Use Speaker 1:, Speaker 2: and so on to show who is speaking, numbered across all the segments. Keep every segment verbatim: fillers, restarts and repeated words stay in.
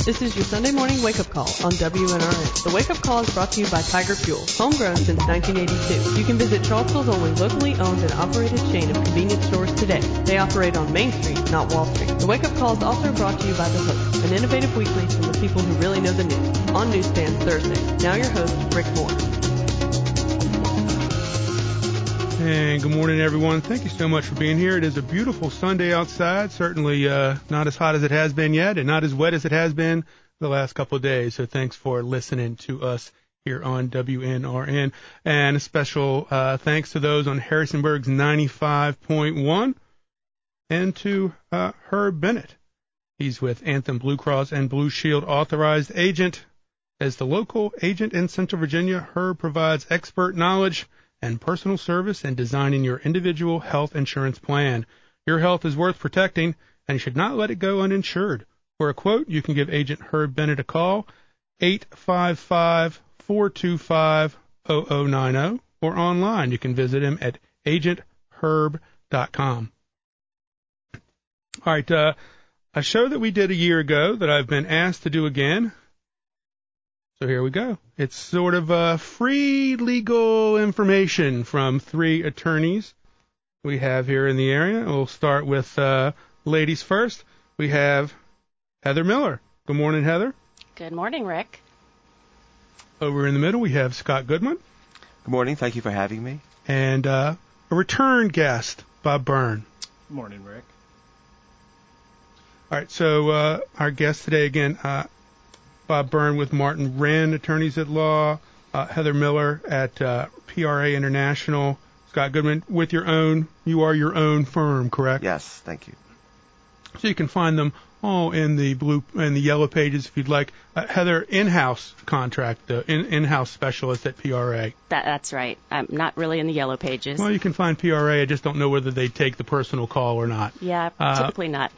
Speaker 1: This is your Sunday morning wake-up call on W N R N. The wake-up call is brought to you by Tiger Fuel, homegrown since nineteen eighty-two. You can visit Charlottesville's only locally owned and operated chain of convenience stores today. They operate on Main Street, not Wall Street. The wake-up call is also brought to you by The Hook, an innovative weekly from the people who really know the news, on Newsstands Thursday. Now your host, Rick Moore.
Speaker 2: And good morning, everyone. Thank you so much for being here. It is a beautiful Sunday outside. Certainly uh, not as hot as it has been yet and not as wet as it has been the last couple of days. So thanks for listening to us here on W N R N. And a special uh, thanks to those on Harrisonburg's ninety-five point one and to uh, Herb Bennett. He's with Anthem Blue Cross and Blue Shield authorized agent. As the local agent in Central Virginia, Herb provides expert knowledge and personal service in designing your individual health insurance plan. Your health is worth protecting, and you should not let it go uninsured. For a quote, you can give Agent Herb Bennett a call, eight five five, four two five, zero zero nine zero, or online. You can visit him at agent herb dot com. All right, uh, a show that we did a year ago that I've been asked to do again. So here we go. It's sort of uh, free legal information from three attorneys we have here in the area. We'll start with uh, ladies first. We have Heather Miller. Good morning, Heather.
Speaker 3: Good morning, Rick.
Speaker 2: Over in the middle, we have Scott Goodman.
Speaker 4: Good morning. Thank you for having me.
Speaker 2: And uh, a return guest, Bob Byrne.
Speaker 5: Good morning, Rick.
Speaker 2: All right, so uh, our guest today, again, uh, Bob Byrne with Martin Wren, Attorneys at Law, uh, Heather Miller at uh, P R A International, Scott Goodman with your own, you are your own firm, correct?
Speaker 4: Yes, thank you.
Speaker 2: So you can find them all in the blue and the yellow pages if you'd like. Uh, Heather, in-house contract, the in, in-house specialist at P R A.
Speaker 3: That, that's right. I'm not really in the yellow pages.
Speaker 2: Well, you can find P R A. I just don't know whether they take the personal call or not.
Speaker 3: Yeah,
Speaker 2: uh,
Speaker 3: typically not.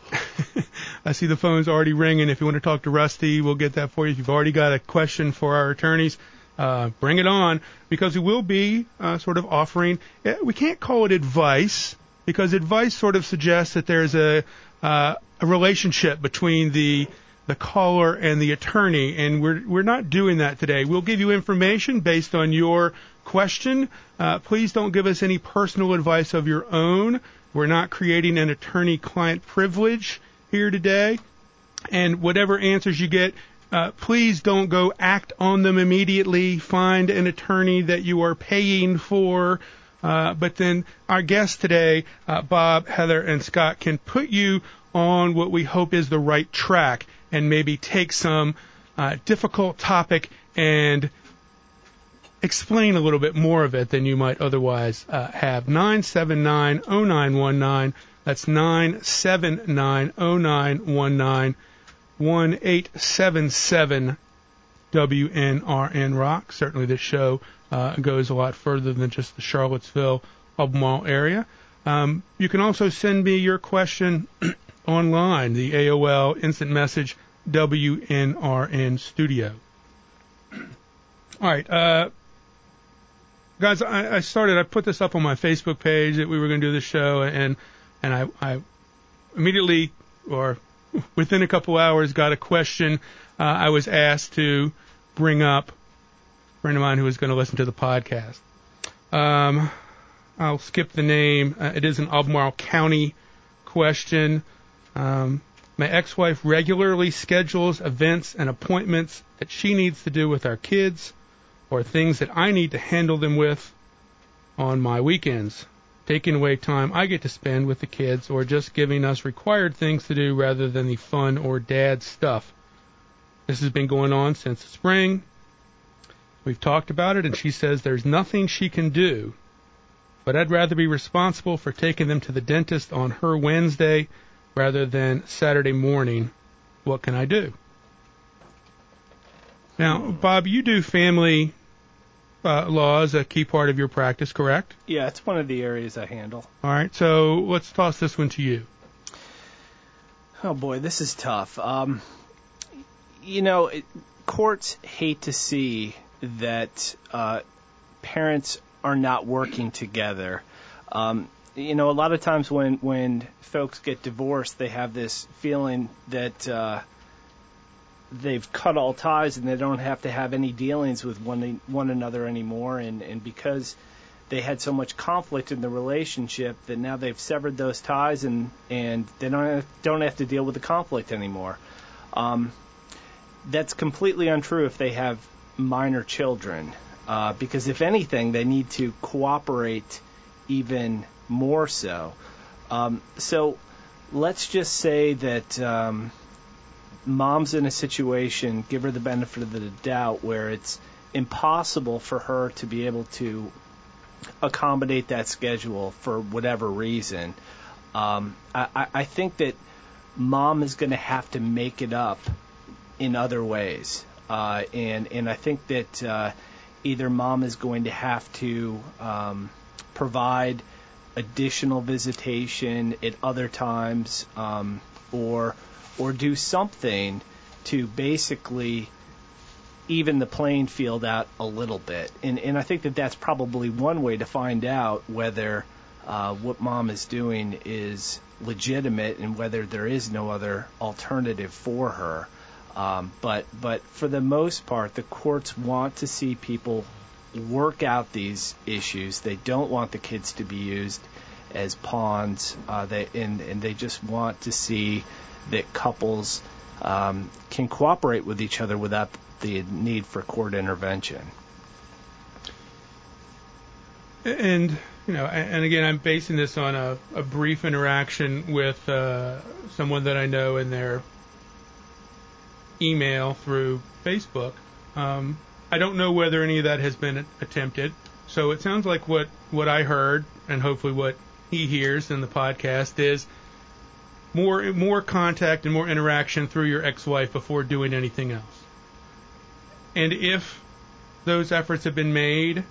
Speaker 2: I see the phone's already ringing. If you want to talk to Rusty, we'll get that for you. If you've already got a question for our attorneys, uh, bring it on, because we will be uh, sort of offering, we can't call it advice, because advice sort of suggests that there's a uh, a relationship between the the caller and the attorney, and we're we're not doing that today. We'll give you information based on your question. Uh, please don't give us any personal advice of your own. We're not creating an attorney-client privilege here today. And whatever answers you get, uh, please don't go act on them immediately. Find an attorney that you are paying for. Uh, but then our guests today, uh, Bob, Heather, and Scott, can put you on what we hope is the right track and maybe take some uh, difficult topic and explain a little bit more of it than you might otherwise uh, have. nine seven nine, zero nine one nine. That's nine seven nine, zero nine one nine. one eight seven seven W N R N Rock. Certainly this show uh, goes a lot further than just the Charlottesville, Albemarle area. Um, you can also send me your question online, the A O L instant message, W N R N Studio. All right, uh, guys, I, I started, I put this up on my Facebook page that we were going to do this show, and and I, I immediately, or within a couple hours, got a question uh, I was asked to bring up. A friend of mine who was going to listen to the podcast. Um, I'll skip the name. Uh, it is an Albemarle County question. Um, my ex-wife regularly schedules events and appointments that she needs to do with our kids, or things that I need to handle them with on my weekends, taking away time I get to spend with the kids, or just giving us required things to do rather than the fun or dad stuff. This has been going on since the spring. We've talked about it, and she says there's nothing she can do, but I'd rather be responsible for taking them to the dentist on her Wednesday rather than Saturday morning. What can I do? Now, Bob, you do family uh, law as a key part of your practice, correct?
Speaker 5: Yeah, it's one of the areas I handle.
Speaker 2: All right, so let's toss this one to you.
Speaker 5: Oh, boy, this is tough. Um, you know, it, courts hate to see that uh, parents are not working together. Um, you know, a lot of times when, when folks get divorced, they have this feeling that uh, they've cut all ties and they don't have to have any dealings with one one another anymore, and, and because they had so much conflict in the relationship that now they've severed those ties and, and they don't have, don't have to deal with the conflict anymore. Um, that's completely untrue if they have minor children, uh, because if anything, they need to cooperate even more so. Um, so let's just say that um, mom's in a situation, give her the benefit of the doubt, where it's impossible for her to be able to accommodate that schedule for whatever reason. Um, I, I think that mom is going to have to make it up in other ways. Uh, and, and I think that uh, either mom is going to have to um, provide additional visitation at other times, um, or or do something to basically even the playing field out a little bit. And, and I think that that's probably one way to find out whether uh, what mom is doing is legitimate and whether there is no other alternative for her. Um, but but for the most part, the courts want to see people work out these issues. They don't want the kids to be used as pawns. Uh, they and, and they just want to see that couples um, can cooperate with each other without the need for court intervention.
Speaker 2: And you know, and, and again, I'm basing this on a, a brief interaction with uh, someone that I know in their email through Facebook. Um, I don't know whether any of that has been attempted. So it sounds like what, what I heard, and hopefully what he hears in the podcast, is more more contact and more interaction through your ex-wife before doing anything else. And if those efforts have been made,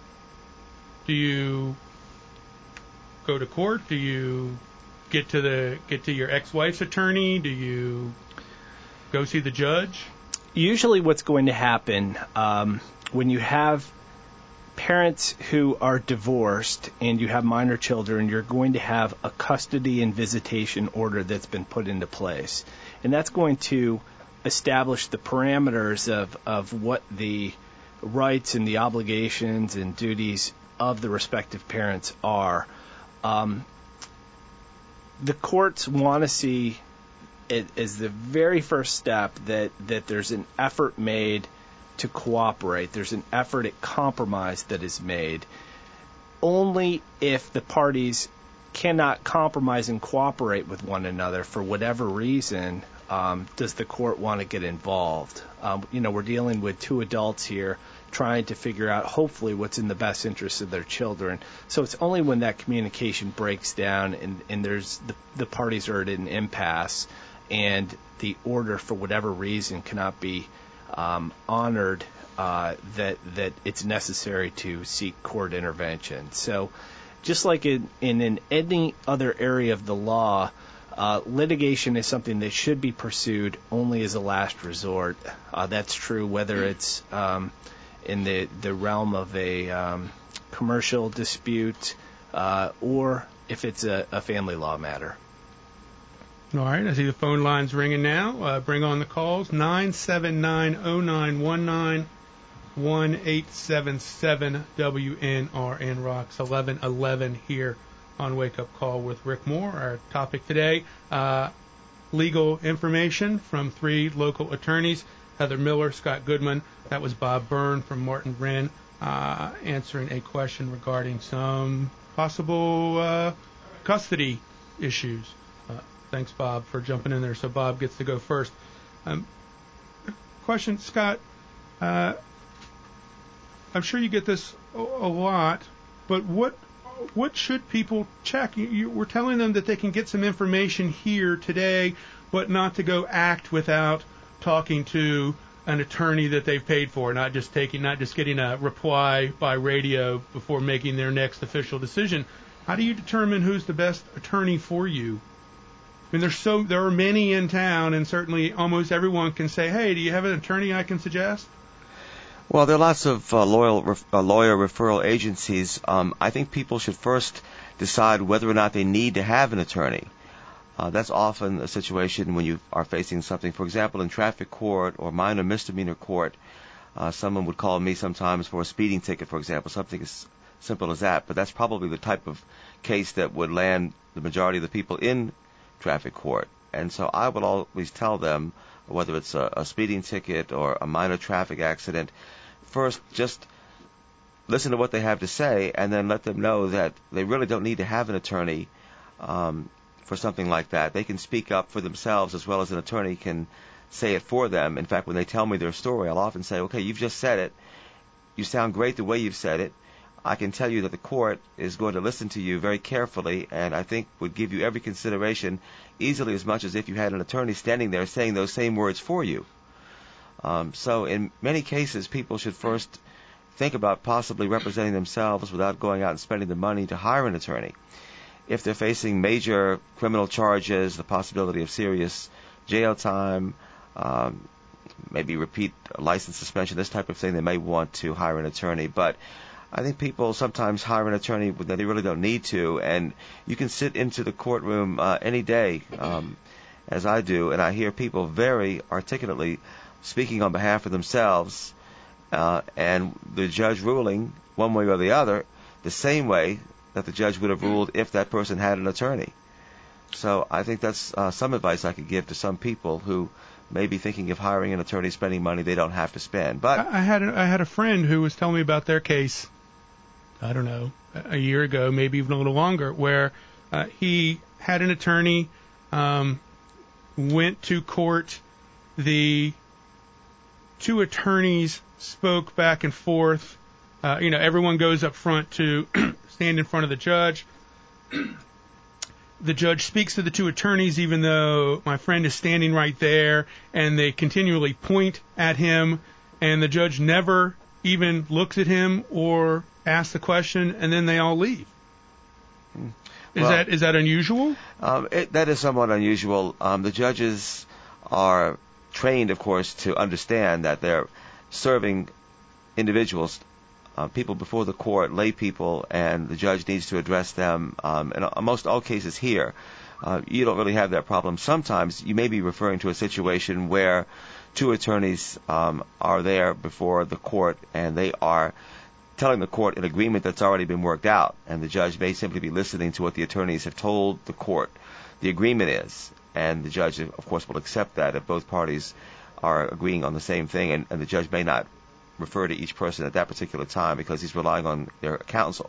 Speaker 2: do you go to court? Do you get to the get to your ex-wife's attorney? Do you go see the judge?
Speaker 5: Usually what's going to happen um, when you have parents who are divorced and you have minor children, you're going to have a custody and visitation order that's been put into place. And that's going to establish the parameters of, of what the rights and the obligations and duties of the respective parents are. Um, the courts want to see it as the very first step that, that there's an effort made to cooperate. There's an effort at compromise that is made. Only if the parties cannot compromise and cooperate with one another for whatever reason um, does the court want to get involved. Um, you know, we're dealing with two adults here trying to figure out hopefully what's in the best interest of their children. So it's only when that communication breaks down and, and there's the, the parties are at an impasse and the order for whatever reason cannot be um, honored uh, that that it's necessary to seek court intervention. So just like in, in, in any other area of the law, uh, litigation is something that should be pursued only as a last resort. Uh, that's true whether it's um, in the, the realm of a um, commercial dispute uh, or if it's a, a family law matter.
Speaker 2: All right, I see the phone lines ringing now. Uh, bring on the calls. nine seven nine, oh nine one nine, one eight seven seven W N R N Rocks eleven eleven here on Wake Up Call with Rick Moore. Our topic today, uh, legal information from three local attorneys, Heather Miller, Scott Goodman. That was Bob Byrne from Martin Wren, uh, answering a question regarding some possible uh, custody issues. Uh, thanks, Bob, for jumping in there. So Bob gets to go first. Um, question, Scott. Uh, I'm sure you get this a, a lot, but what what should people check? You, you, we're telling them that they can get some information here today, but not to go act without talking to an attorney that they've paid for, not just taking, not just getting a reply by radio before making their next official decision. How do you determine who's the best attorney for you? I mean, there's so there are many in town, and certainly almost everyone can say, "Hey, do you have an attorney I can suggest?"
Speaker 4: Well, there are lots of uh, loyal ref- uh, lawyer referral agencies. Um, I think people should first decide whether or not they need to have an attorney. Uh, that's often a situation when you are facing something. For example, in traffic court or minor misdemeanor court, uh, someone would call me sometimes for a speeding ticket, for example, something as simple as that. But that's probably the type of case that would land the majority of the people in traffic court. And so I would always tell them, whether it's a, a speeding ticket or a minor traffic accident, first just listen to what they have to say and then let them know that they really don't need to have an attorney um, for something like that. They can speak up for themselves as well as an attorney can say it for them. In fact, when they tell me their story, I'll often say, okay, you've just said it. You sound great the way you've said it. I can tell you that the court is going to listen to you very carefully and I think would give you every consideration easily as much as if you had an attorney standing there saying those same words for you. Um, so in many cases, people should first think about possibly representing themselves without going out and spending the money to hire an attorney. If they're facing major criminal charges, the possibility of serious jail time, um, maybe repeat license suspension, this type of thing, they may want to hire an attorney. But I think people sometimes hire an attorney when they really don't need to, and you can sit into the courtroom uh, any day, um, as I do, and I hear people very articulately speaking on behalf of themselves, uh, and the judge ruling one way or the other the same way that the judge would have ruled if that person had an attorney. So I think that's uh, some advice I could give to some people who may be thinking of hiring an attorney, spending money they don't have to spend. But
Speaker 2: I, I had a, I had a friend who was telling me about their case, I don't know, a year ago, maybe even a little longer, where uh, he had an attorney, um, went to court, the two attorneys spoke back and forth. Uh, you know, everyone goes up front to stand in front of the judge. The judge speaks to the two attorneys, even though my friend is standing right there, and they continually point at him, and the judge never even looks at him or asks the question, and then they all leave. Is
Speaker 4: well,
Speaker 2: that is that unusual?
Speaker 4: Um, it, that is somewhat unusual. Um, the judges are trained, of course, to understand that they're serving individuals, uh, people before the court, lay people, and the judge needs to address them. Um, in almost all cases here, uh, you don't really have that problem. Sometimes you may be referring to a situation where two attorneys um, are there before the court, and they are telling the court an agreement that's already been worked out, and the judge may simply be listening to what the attorneys have told the court the agreement is, and the judge, of course, will accept that if both parties are agreeing on the same thing, and, and the judge may not refer to each person at that particular time because he's relying on their counsel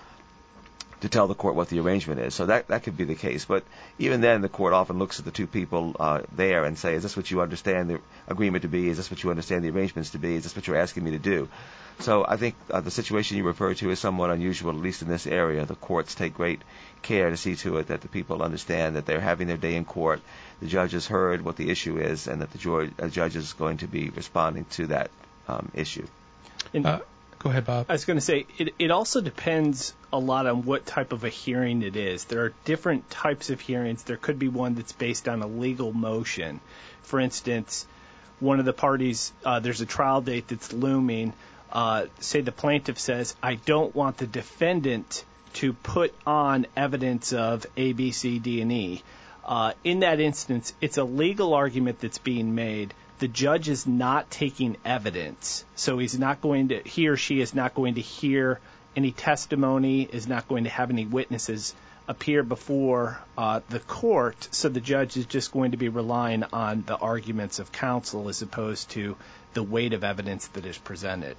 Speaker 4: to tell the court what the arrangement is. So that that could be the case. But even then, the court often looks at the two people uh, there and say, is this what you understand the agreement to be? Is this what you understand the arrangements to be? Is this what you're asking me to do? So I think uh, the situation you refer to is somewhat unusual, at least in this area. The courts take great care to see to it that the people understand that they're having their day in court, the judge has heard what the issue is, and that the ju- uh, judge is going to be responding to that um, issue.
Speaker 5: And
Speaker 2: Uh, go ahead, Bob.
Speaker 5: I was going to say, it, it also depends a lot on what type of a hearing it is. There are different types of hearings. There could be one that's based on a legal motion. For instance, one of the parties, uh, there's a trial date that's looming. Uh, say the plaintiff says, I don't want the defendant to put on evidence of A, B, C, D, and E. Uh, in that instance, it's a legal argument that's being made. The judge is not taking evidence, so he's not going to, he or she is not going to hear any testimony, is not going to have any witnesses appear before uh, the court, so the judge is just going to be relying on the arguments of counsel as opposed to the weight of evidence that is presented.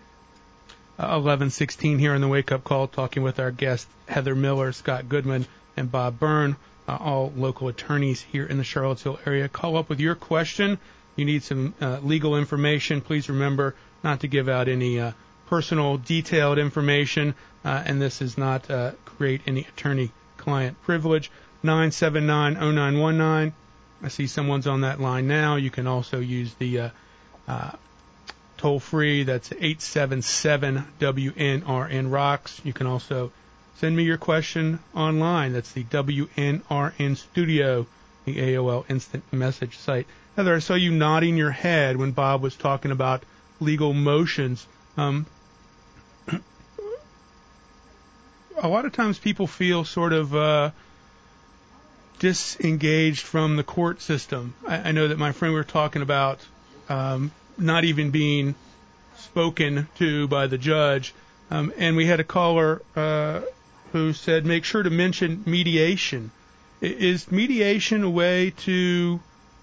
Speaker 2: Uh, eleven sixteen here on the Wake Up Call, talking with our guests Heather Miller, Scott Goodman, and Bob Byrne, uh, all local attorneys here in the Charlottesville area. Call up with your question. You need some uh, legal information. Please remember not to give out any uh, personal, detailed information, uh, and this does not uh, create any attorney-client privilege. nine seven nine, oh nine one nine. I see someone's on that line now. You can also use the uh, uh, toll-free. That's eight seven seven W N R N Rocks. You can also send me your question online. That's the W N R N Studio, the A O L instant message site. Heather, I saw you nodding your head when Bob was talking about legal motions. Um, a lot of times people feel sort of uh, disengaged from the court system. I, I know that my friend we were talking about um, not even being spoken to by the judge, um, and we had a caller uh, who said make sure to mention mediation. I, is mediation a way to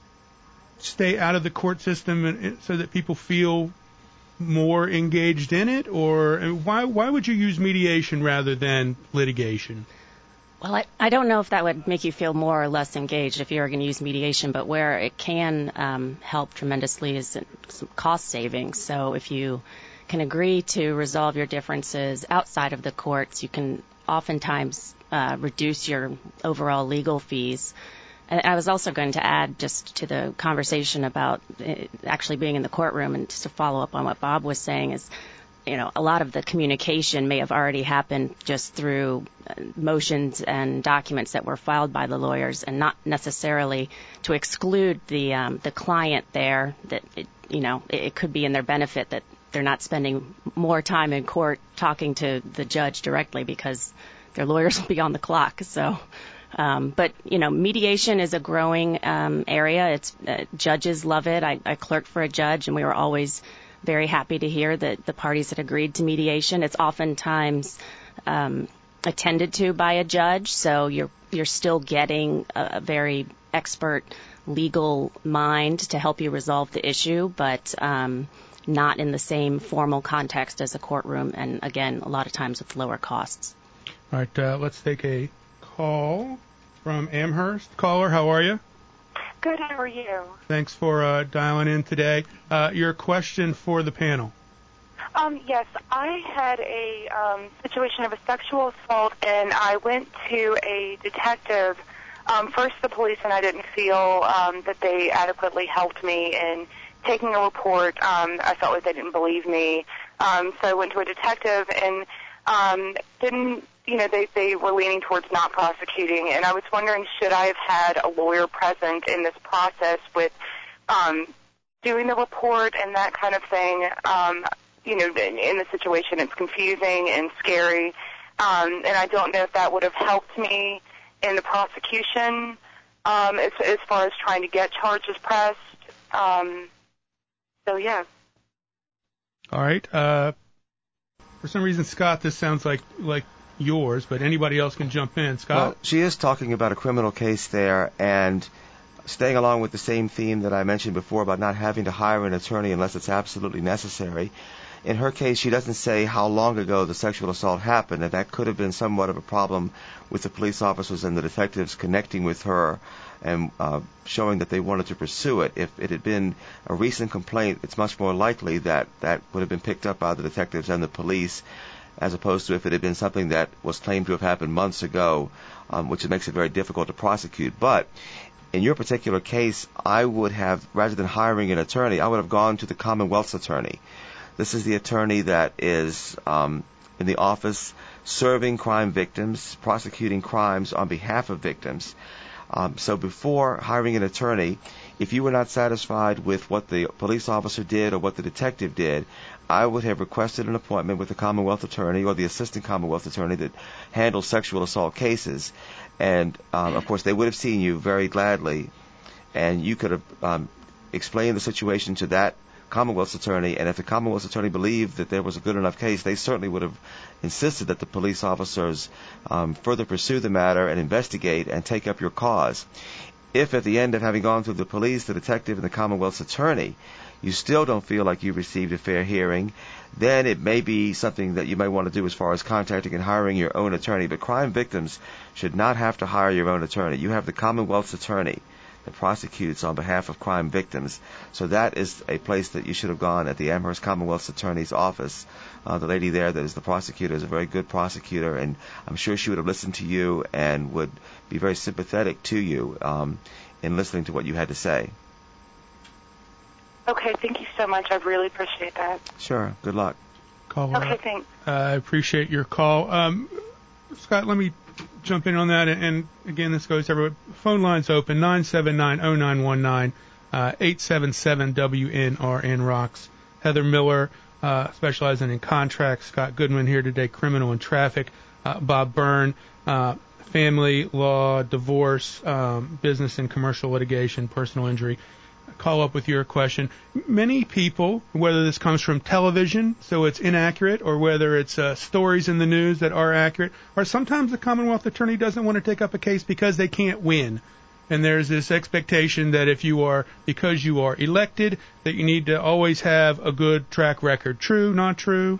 Speaker 2: stay out of the court system and, so that people feel more engaged in it, or why why would you use mediation rather than litigation?
Speaker 3: Well, I, I don't know if that would make you feel more or less engaged if you were going to use mediation, but where it can um, help tremendously is some cost savings. So if you can agree to resolve your differences outside of the courts, you can oftentimes uh, reduce your overall legal fees. And I was also going to add just to the conversation about actually being in the courtroom, and just to follow up on what Bob was saying is, you know, a lot of the communication may have already happened just through motions and documents that were filed by the lawyers, and not necessarily to exclude the um, the client there. That it, you know, it, it could be in their benefit that they're not spending more time in court talking to the judge directly because their lawyers will be on the clock. So, um, but you know, mediation is a growing um, area. It's uh, judges love it. I, I clerked for a judge, and we were always very happy to hear that the parties had agreed to mediation. It's oftentimes um, attended to by a judge, so you're you're still getting a, a very expert legal mind to help you resolve the issue, but um, not in the same formal context as a courtroom, and again, a lot of times with lower costs.
Speaker 2: All right, uh, let's take a call from Amherst. Caller, how are you?
Speaker 6: Good, how are you?
Speaker 2: Thanks for uh, dialing in today. Uh, your question for the panel.
Speaker 6: Um, yes, I had a um, situation of a sexual assault, and I went to a detective. Um, first, the police, and I didn't feel um, that they adequately helped me in taking a report. Um, I felt like they didn't believe me. Um, so I went to a detective, and um, didn't, you know, they, they were leaning towards not prosecuting, and I was wondering, should I have had a lawyer present in this process with um, doing the report and that kind of thing? Um, you know, in, in the situation, it's confusing and scary, um, and I don't know if that would have helped me in the prosecution um, as, as far as trying to get charges pressed. Um, so, yeah.
Speaker 2: All right. Uh, for some reason, Scott, this sounds like like yours, but anybody else can jump in. Scott?
Speaker 4: Well, she is talking about a criminal case there, and staying along with the same theme that I mentioned before about not having to hire an attorney unless it's absolutely necessary. In her case, she doesn't say how long ago the sexual assault happened, and that could have been somewhat of a problem with the police officers and the detectives connecting with her and uh, showing that they wanted to pursue it. If it had been a recent complaint, it's much more likely that that would have been picked up by the detectives and the police, as opposed to if it had been something that was claimed to have happened months ago, um, which makes it very difficult to prosecute. But in your particular case, I would have, rather than hiring an attorney, I would have gone to the Commonwealth's attorney. This is the attorney that is um, in the office serving crime victims, prosecuting crimes on behalf of victims. Um, so before hiring an attorney, if you were not satisfied with what the police officer did or what the detective did, I would have requested an appointment with the Commonwealth attorney or the assistant Commonwealth attorney that handles sexual assault cases. And, um, of course, they would have seen you very gladly, and you could have um, explained the situation to that Commonwealth's attorney, and if the Commonwealth's attorney believed that there was a good enough case, they certainly would have insisted that the police officers um, further pursue the matter and investigate and take up your cause. If at the end of having gone through the police, the detective, and the Commonwealth's attorney, you still don't feel like you received a fair hearing, then it may be something that you may want to do as far as contacting and hiring your own attorney. But crime victims should not have to hire your own attorney. You have the Commonwealth's attorney that prosecutes on behalf of crime victims. So that is a place that you should have gone, at the Amherst Commonwealth's attorney's office. Uh, the lady there that is the prosecutor is a very good prosecutor, and I'm sure she would have listened to you and would be very sympathetic to you um, in listening to what you had to say.
Speaker 6: Okay, thank you so much. I really appreciate that.
Speaker 4: Sure. Good luck.
Speaker 2: Caller,
Speaker 6: okay, thanks.
Speaker 2: Uh, I appreciate your call. Um, Scott, let me jump in on that, and again, this goes everywhere. Phone lines open, nine seven nine, zero nine one nine, uh, eight seven seven W N R N Rocks. Heather Miller, uh, specializing in contracts. Scott Goodman here today, criminal and traffic. Uh, Bob Byrne, uh, family law, divorce, um, business and commercial litigation, personal injury. Call up with your question. Many people, whether this comes from television, so it's inaccurate, or whether it's uh, stories in the news that are accurate, or sometimes the Commonwealth attorney doesn't want to take up a case because they can't win. And there's this expectation that if you are, because you are elected, that you need to always have a good track record. True, not true?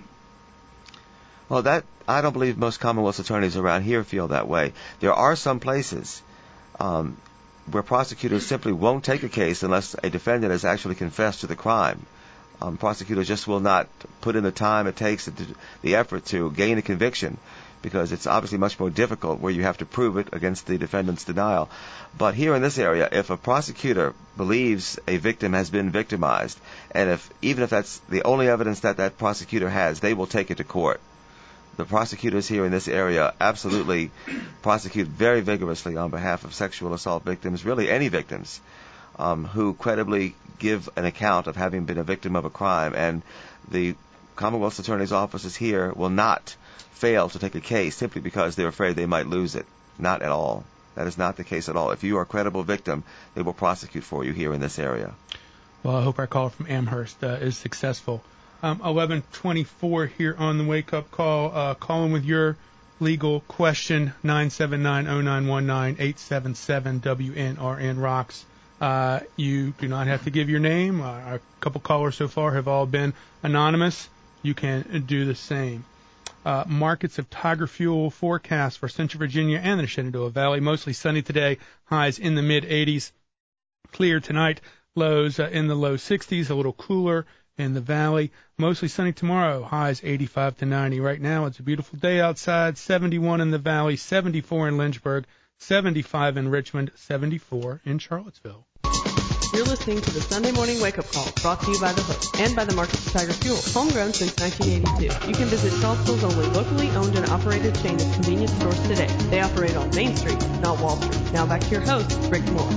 Speaker 4: Well, that I don't believe most Commonwealth attorneys around here feel that way. There are some places um, where prosecutors simply won't take a case unless a defendant has actually confessed to the crime. Um, prosecutors just will not put in the time it takes, the, the effort to gain a conviction, because it's obviously much more difficult where you have to prove it against the defendant's denial. But here in this area, if a prosecutor believes a victim has been victimized, and if even if that's the only evidence that that prosecutor has, they will take it to court. The prosecutors here in this area absolutely prosecute very vigorously on behalf of sexual assault victims, really any victims, um, who credibly give an account of having been a victim of a crime. And the Commonwealth Attorney's offices here will not fail to take a case simply because they're afraid they might lose it. Not at all. That is not the case at all. If you are a credible victim, they will prosecute for you here in this area.
Speaker 2: Well, I hope our caller from Amherst uh, is successful. Um, eleven twenty-four here on the Wake Up Call. Uh, call in with your legal question, nine seven nine, oh nine one nine, eight seven seven, W N R N rocks. Uh, you do not have to give your name. Uh, a couple callers so far have all been anonymous. You can do the same. Uh, markets of Tiger Fuel forecast for Central Virginia and the Shenandoah Valley. Mostly sunny today, highs in the mid eighties. Clear tonight, lows uh, in the low sixties, a little cooler in the valley. Mostly sunny tomorrow, highs eighty-five to ninety. Right now, it's a beautiful day outside, seventy-one in the valley, seventy-four in Lynchburg, seventy-five in Richmond, seventy-four in Charlottesville.
Speaker 1: You're listening to the Sunday Morning Wake Up Call, brought to you by The Hook and by the Markets of Tiger Fuel, homegrown since nineteen eighty-two. You can visit Charlottesville's only locally owned and operated chain of convenience stores today. They operate on Main Street, not Wall Street. Now back to your host, Rick Moore.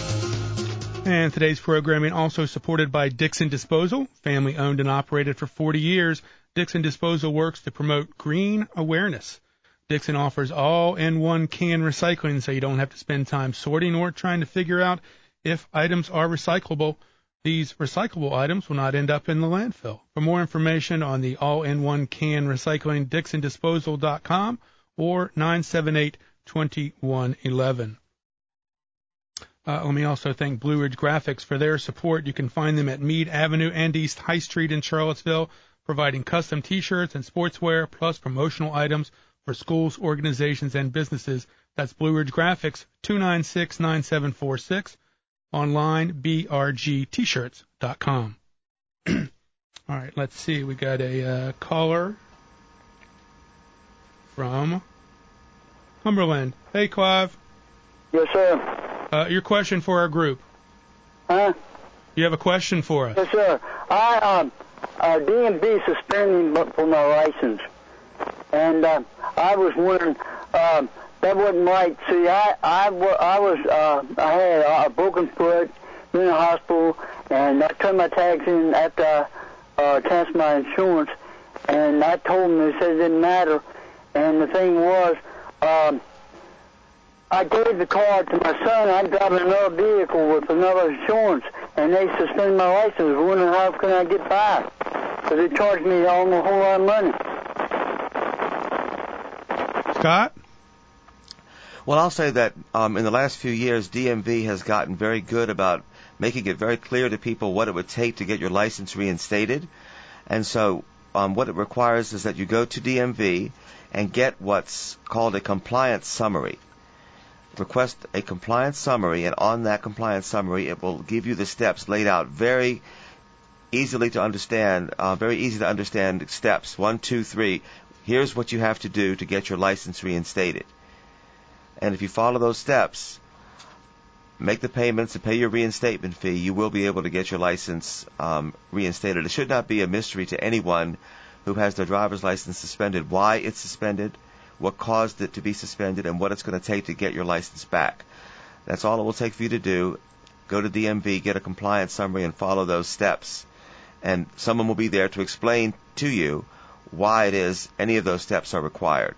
Speaker 2: And today's programming also supported by Dixon Disposal, family owned and operated for forty years. Dixon Disposal works to promote green awareness. Dixon offers all-in-one can recycling, so you don't have to spend time sorting or trying to figure out if items are recyclable. These recyclable items will not end up in the landfill. For more information on the all-in-one can recycling, dixon disposal dot com or nine seven eight, two one one one. Uh, let me also thank Blue Ridge Graphics for their support. You can find them at Meade Avenue and East High Street in Charlottesville, providing custom T-shirts and sportswear, plus promotional items for schools, organizations, and businesses. That's Blue Ridge Graphics, two nine six, nine seven four six, online, b r g t shirts dot com. All right, let's see. We got a uh, caller from Cumberland. Hey, Clive.
Speaker 7: Yes, sir.
Speaker 2: Uh, your question for our group.
Speaker 7: Huh?
Speaker 2: You have a question for us?
Speaker 7: Yes, sir. I, um, uh, D M V suspended me for my license. And, uh, I was wondering, um, that wasn't right. See, I, I, I was, uh, I had a broken foot in the hospital, and I turned my tags in after I, uh, canceled my insurance, and I told them, they said it didn't matter. And the thing was, um, I gave the car to my son. I'm driving another vehicle with another insurance, and they suspended my license. I was wondering how can I get by, because they charged me almost a whole lot of money.
Speaker 2: Scott?
Speaker 4: Well, I'll say that um, in the last few years, D M V has gotten very good about making it very clear to people what it would take to get your license reinstated. And so um, what it requires is that you go to D M V and get what's called a compliance summary. Request a compliance summary, and on that compliance summary, it will give you the steps laid out very easily to understand, uh, very easy to understand steps. One, two, three. Here's what you have to do to get your license reinstated. And if you follow those steps, make the payments and pay your reinstatement fee, you will be able to get your license um, reinstated. It should not be a mystery to anyone who has their driver's license suspended why it's suspended, what caused it to be suspended, and what it's going to take to get your license back. That's all it will take for you to do. Go to D M V, get a compliance summary, and follow those steps. And someone will be there to explain to you why it is any of those steps are required.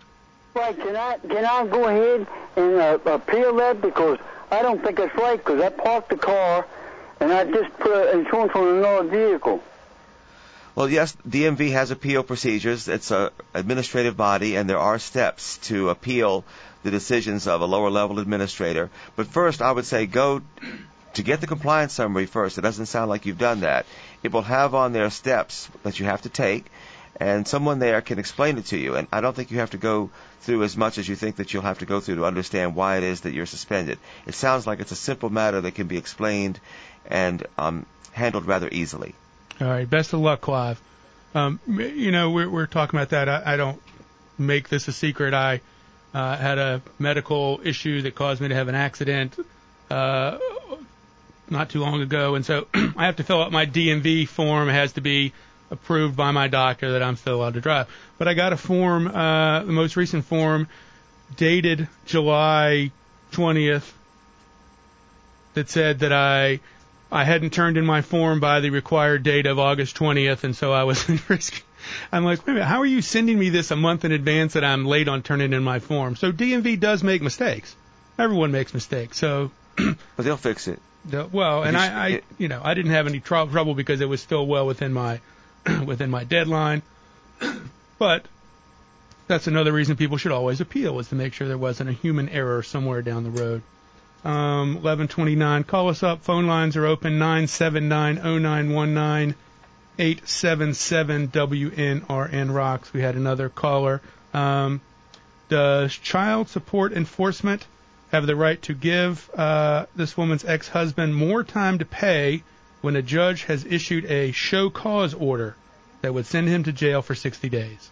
Speaker 7: Right, can I, can I go ahead and uh, appeal that? Because I don't think it's right, because I parked the car and I just put insurance on another vehicle.
Speaker 4: Well, yes, D M V has appeal procedures. It's an administrative body, and there are steps to appeal the decisions of a lower-level administrator. But first, I would say go to get the compliance summary first. It doesn't sound like you've done that. It will have on there steps that you have to take, and someone there can explain it to you. And I don't think you have to go through as much as you think that you'll have to go through to understand why it is that you're suspended. It sounds like it's a simple matter that can be explained and um, handled rather easily.
Speaker 2: All right. Best of luck, Clive. Um, you know, we're, we're talking about that. I, I don't make this a secret. I uh, had a medical issue that caused me to have an accident uh, not too long ago, and so I have to fill out my D M V form. It has to be approved by my doctor that I'm still allowed to drive. But I got a form, uh, the most recent form, dated July twentieth, that said that I I hadn't turned in my form by the required date of August twentieth, and so I was in risk. I'm like, wait a minute, how are you sending me this a month in advance that I'm late on turning in my form? So D M V does make mistakes. Everyone makes mistakes. So,
Speaker 4: but they'll fix it.
Speaker 2: Well, and I, I, you know, I didn't have any tr- trouble because it was still well within my within my deadline. But that's another reason people should always appeal, is to make sure there wasn't a human error somewhere down the road. Um, eleven twenty-nine. Call us up. Phone lines are open. nine seven nine, oh nine one nine, eight seven seven W N R N Rocks. We had another caller. Um, does child support enforcement have the right to give uh, this woman's ex-husband more time to pay when a judge has issued a show cause order that would send him to jail for sixty days?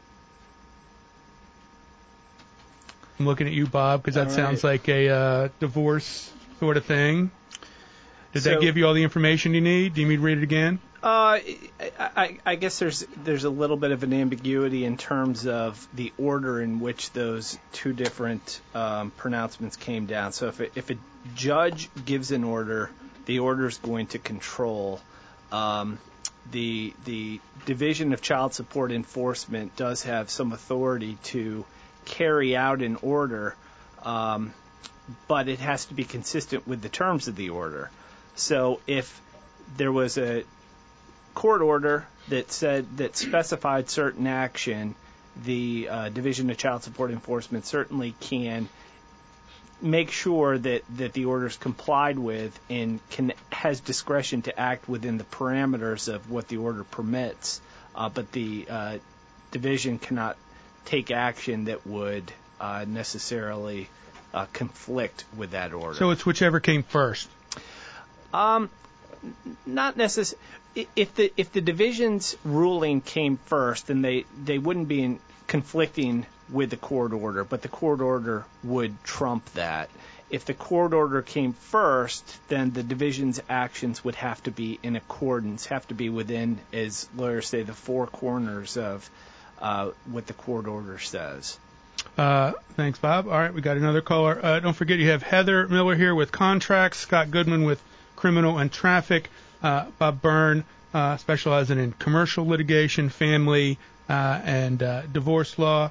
Speaker 2: I'm looking at you, Bob, because that
Speaker 5: all
Speaker 2: sounds
Speaker 5: right.
Speaker 2: like a uh, divorce sort of thing. Did
Speaker 5: So,
Speaker 2: that give you all the information you need? Do you need me to read it again?
Speaker 5: Uh, I, I, I guess there's there's a little bit of an ambiguity in terms of the order in which those two different um, pronouncements came down. So if a, if a judge gives an order, the order is going to control. Um, the the Division of Child Support Enforcement does have some authority to carry out an order, um, but it has to be consistent with the terms of the order. So if there was a court order that said that specified certain action, the uh, Division of Child Support Enforcement certainly can make sure that, that the order is complied with and can has discretion to act within the parameters of what the order permits, uh, but the uh, division cannot take action that would uh, necessarily uh, conflict with that order.
Speaker 2: So it's whichever came first.
Speaker 5: Um, not necessarily. If the if the division's ruling came first, then they, they wouldn't be in conflicting with the court order, but the court order would trump that. If the court order came first, then the division's actions would have to be in accordance, have to be within, as lawyers say, the four corners of uh, what the court order says.
Speaker 2: Uh, thanks, Bob. All right, we got another caller. Uh, don't forget you have Heather Miller here with contracts, Scott Goodman with criminal and traffic, uh, Bob Byrne uh, specializing in commercial litigation, family, uh, and uh, divorce law.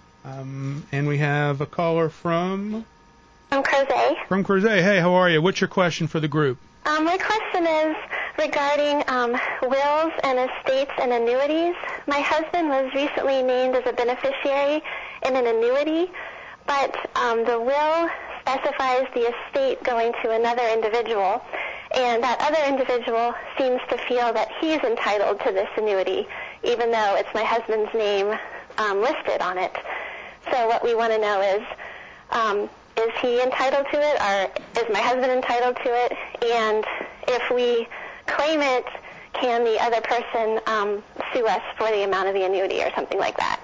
Speaker 2: Um, and we have a caller from...
Speaker 8: From Crozet.
Speaker 2: From Crozet. Hey, how are you? What's your question for the group?
Speaker 8: Um, my question is regarding um, wills and estates and annuities. My husband was recently named as a beneficiary in an annuity, but um, the will specifies the estate going to another individual, and that other individual seems to feel that he's entitled to this annuity, even though it's my husband's name um, listed on it. So what we want to know is, um, is he entitled to it, or is my husband entitled to it? And if we claim it, can the other person um, sue us for the amount of the annuity or something like that?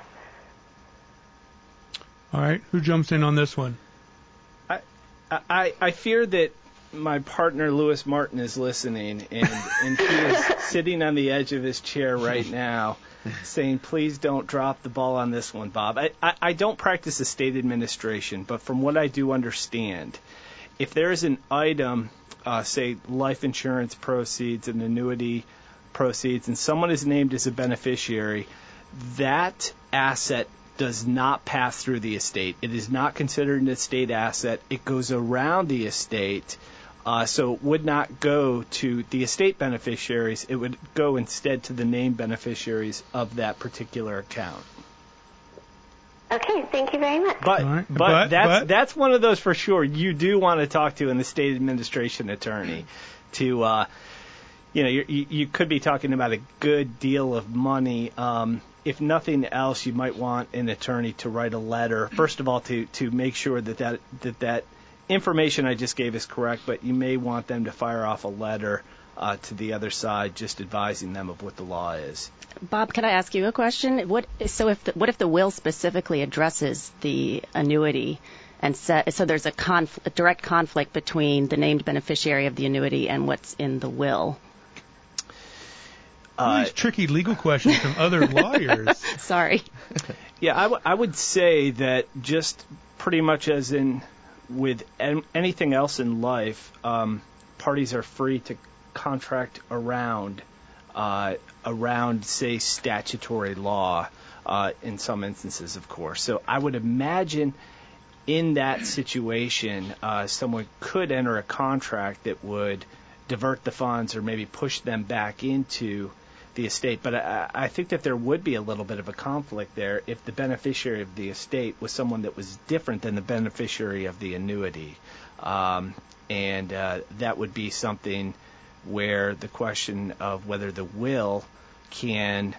Speaker 2: All right, who jumps in on this one?
Speaker 5: I I, I fear that my partner Lewis Martin is listening, and, and he is sitting on the edge of his chair right now, saying, please don't drop the ball on this one, Bob. I, I, I don't practice estate administration, but from what I do understand, if there is an item, uh, say life insurance proceeds, an annuity proceeds, and someone is named as a beneficiary, that asset does not pass through the estate. It is not considered an estate asset. It goes around the estate, uh, so it would not go to the estate beneficiaries. It would go instead to the named beneficiaries of that particular account.
Speaker 8: Okay, thank you very much.
Speaker 5: But,
Speaker 2: right.
Speaker 5: but,
Speaker 2: but
Speaker 5: that's
Speaker 2: but.
Speaker 5: that's one of those for sure you do want to talk to an estate administration attorney to, uh, you know, you you could be talking about a good deal of money. Um, if nothing else, you might want an attorney to write a letter, first of all, to, to make sure that that, that that information I just gave is correct, but you may want them to fire off a letter uh, to the other side just advising them of what the law is.
Speaker 3: Bob, can I ask you a question? What so if the, what if the will specifically addresses the annuity, and so, so there's a, conf, a direct conflict between the named beneficiary of the annuity and what's in the will?
Speaker 2: All these tricky legal questions from other lawyers.
Speaker 3: Sorry.
Speaker 5: Yeah, I, w- I would say that just pretty much as in with en- anything else in life, um, parties are free to contract around, uh, around, say, statutory law uh, in some instances, of course. So I would imagine in that situation, uh, someone could enter a contract that would divert the funds or maybe push them back into the estate. But I, I think that there would be a little bit of a conflict there if the beneficiary of the estate was someone that was different than the beneficiary of the annuity. Um, and uh, that would be something where the question of whether the will can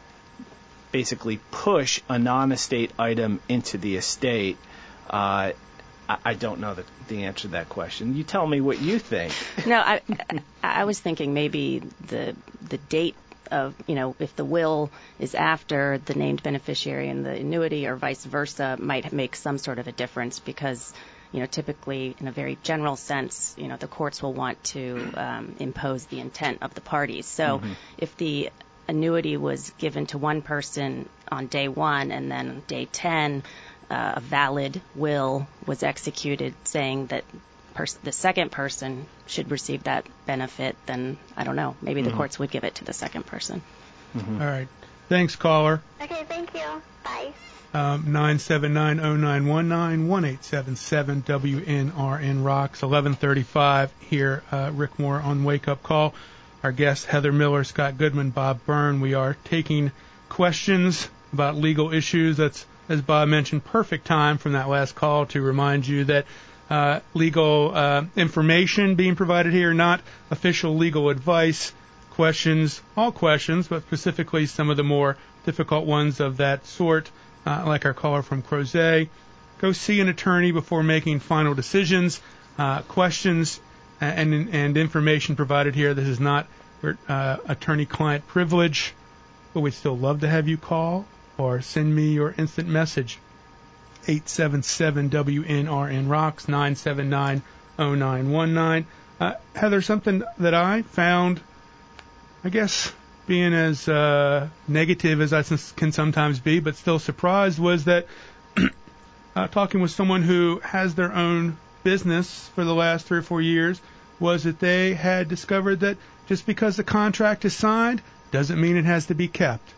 Speaker 5: basically push a non-estate item into the estate, uh, I, I don't know the, the answer to that question. You tell me what you think.
Speaker 3: No, I, I was thinking maybe the the date of, you know, if the will is after the named beneficiary and the annuity or vice versa might make some sort of a difference because, you know, typically in a very general sense, you know, the courts will want to um, impose the intent of the parties. So mm-hmm. if the annuity was given to one person on day one and then on day ten, uh, a valid will was executed saying that pers- the second person should receive that benefit, then I don't know. Maybe mm-hmm. the courts would give it to the second person.
Speaker 2: Mm-hmm. All right. Thanks, caller.
Speaker 8: Okay, thank you. Bye.
Speaker 2: Um, nine seven nine oh nine one nine, one eight seven seven W N R N Rocks, eleven thirty-five here, uh, Rick Moore on Wake Up Call. Our guests, Heather Miller, Scott Goodman, Bob Byrne. We are taking questions about legal issues. That's, as Bob mentioned, perfect time from that last call to remind you that uh, legal uh, information being provided here, not official legal advice. Questions, all questions, but specifically some of the more difficult ones of that sort, uh, like our caller from Crozet. Go see an attorney before making final decisions. Uh, questions and, and information provided here. This is not uh, attorney-client privilege, but we'd still love to have you call or send me your instant message. eight seven seven W N R N Rocks, nine seven nine oh nine one nine. Uh, Heather, something that I found, I guess, being as uh, negative as I can sometimes be, but still surprised, was that uh, talking with someone who has their own business for the last three or four years, was that they had discovered that just because the contract is signed doesn't mean it has to be kept.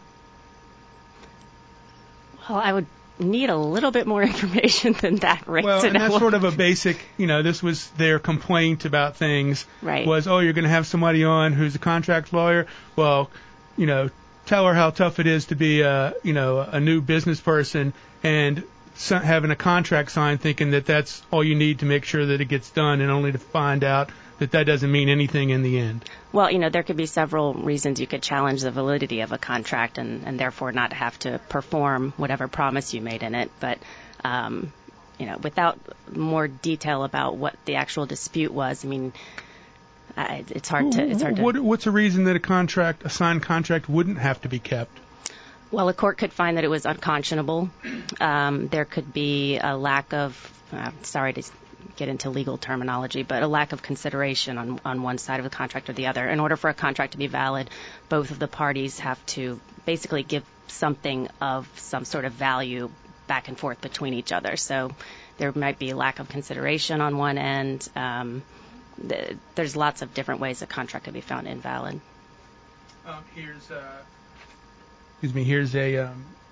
Speaker 3: Well, I would need a little bit more information than that, Rick.
Speaker 2: Well,
Speaker 3: to
Speaker 2: and
Speaker 3: know.
Speaker 2: that's sort of a basic, you know, this was their complaint about things.
Speaker 3: Right.
Speaker 2: Was, oh, you're going to have somebody on who's a contract lawyer. Well, you know, tell her how tough it is to be a, you know, a new business person and so having a contract signed thinking that that's all you need to make sure that it gets done, and only to find out that that doesn't mean anything in the end.
Speaker 3: Well, you know, there could be several reasons you could challenge the validity of a contract and, and therefore not have to perform whatever promise you made in it. But, um, you know, without more detail about what the actual dispute was, I mean, uh, it's hard to... It's hard to
Speaker 2: what, what's a reason that a contract, a signed contract, wouldn't have to be kept?
Speaker 3: Well, a court could find that it was unconscionable. Um, there could be a lack of, uh, sorry to get into legal terminology, but a lack of consideration on, on one side of the contract or the other. In order for a contract to be valid, both of the parties have to basically give something of some sort of value back and forth between each other. So there might be a lack of consideration on one end. Um, th- there's lots of different ways a contract could be found invalid.
Speaker 2: Um, here's... Uh Excuse me, here's a um,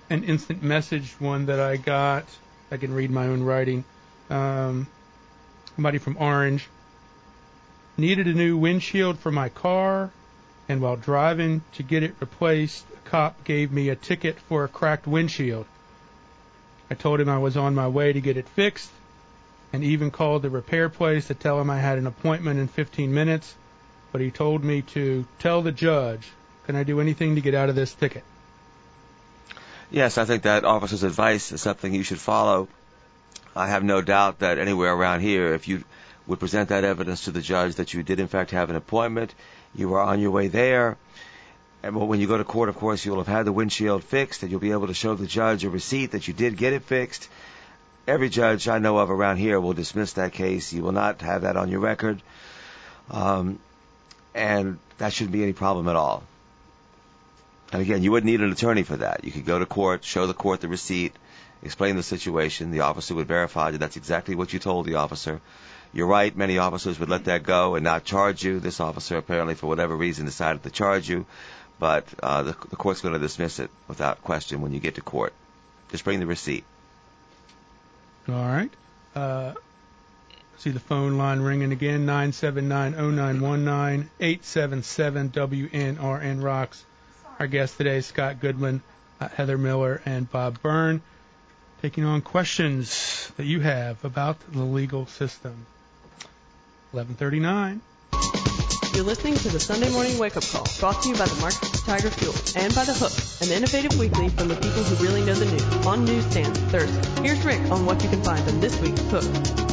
Speaker 2: an instant message one that I got. I can read my own writing. Um, somebody from Orange. Needed a new windshield for my car, and while driving to get it replaced, a cop gave me a ticket for a cracked windshield. I told him I was on my way to get it fixed, and even called the repair place to tell him I had an appointment in fifteen minutes, but he told me to tell the judge. Can I do anything to get out of this ticket?
Speaker 4: Yes, I think that officer's advice is something you should follow. I have no doubt that anywhere around here, if you would present that evidence to the judge that you did in fact have an appointment, you were on your way there, and when you go to court, of course, you'll have had the windshield fixed, and you'll be able to show the judge a receipt that you did get it fixed. Every judge I know of around here will dismiss that case. You will not have that on your record, um, and that shouldn't be any problem at all. And again, you wouldn't need an attorney for that. You could go to court, show the court the receipt, explain the situation. The officer would verify that that's exactly what you told the officer. You're right, many officers would let that go and not charge you. This officer apparently, for whatever reason, decided to charge you, but uh, the, the court's going to dismiss it without question when you get to court. Just bring the receipt.
Speaker 2: All right. Uh, see the phone line ringing again, nine seven nine, oh nine one nine, eight seven seven W N R N Rocks. Our guests today, Scott Goodman, uh, Heather Miller, and Bob Byrne, taking on questions that you have about the legal system. eleven thirty-nine.
Speaker 1: You're listening to the Sunday Morning Wake Up Call, brought to you by the Markets of Tiger Fuel and by The Hook, an innovative weekly from the people who really know the news, on newsstands Thursday. Here's Rick on what you can find on this week's Hook.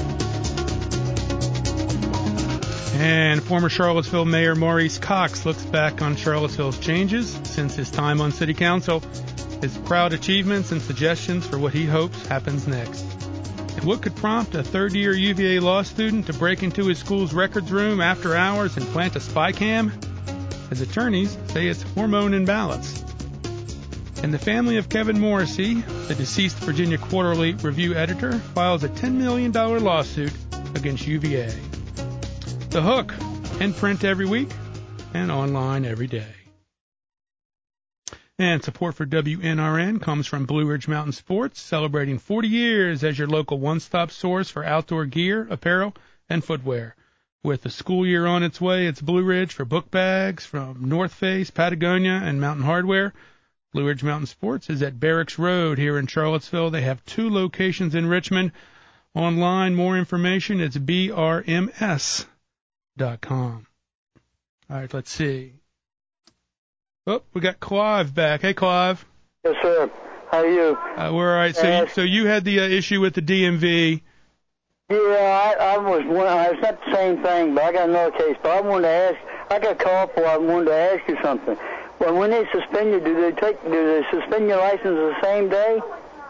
Speaker 2: And former Charlottesville Mayor Maurice Cox looks back on Charlottesville's changes since his time on City Council, his proud achievements and suggestions for what he hopes happens next. And what could prompt a third-year U V A law student to break into his school's records room after hours and plant a spy cam? His attorneys say it's hormone imbalance. And the family of Kevin Morrissey, the deceased Virginia Quarterly Review editor, files a ten million dollars lawsuit against U V A. The Hook, in print every week and online every day. And support for W N R N comes from Blue Ridge Mountain Sports, celebrating forty years as your local one-stop source for outdoor gear, apparel, and footwear. With the school year on its way, it's Blue Ridge for book bags from North Face, Patagonia, and Mountain Hardwear. Blue Ridge Mountain Sports is at Barracks Road here in Charlottesville. They have two locations in Richmond. Online, more information, it's B R M S dot com. All right, let's see. Oh, we got Clive back. Hey, Clive.
Speaker 7: Yes, sir. How are you?
Speaker 2: Uh, we're all right. So,
Speaker 7: uh,
Speaker 2: you, so you had the uh, issue with the D M V.
Speaker 7: Yeah, I, I was. It's not the same thing, but I got another case. But I wanted to ask. I got called for. I wanted to ask you something. Well, when they suspend you, do they take? Do they suspend your license the same day?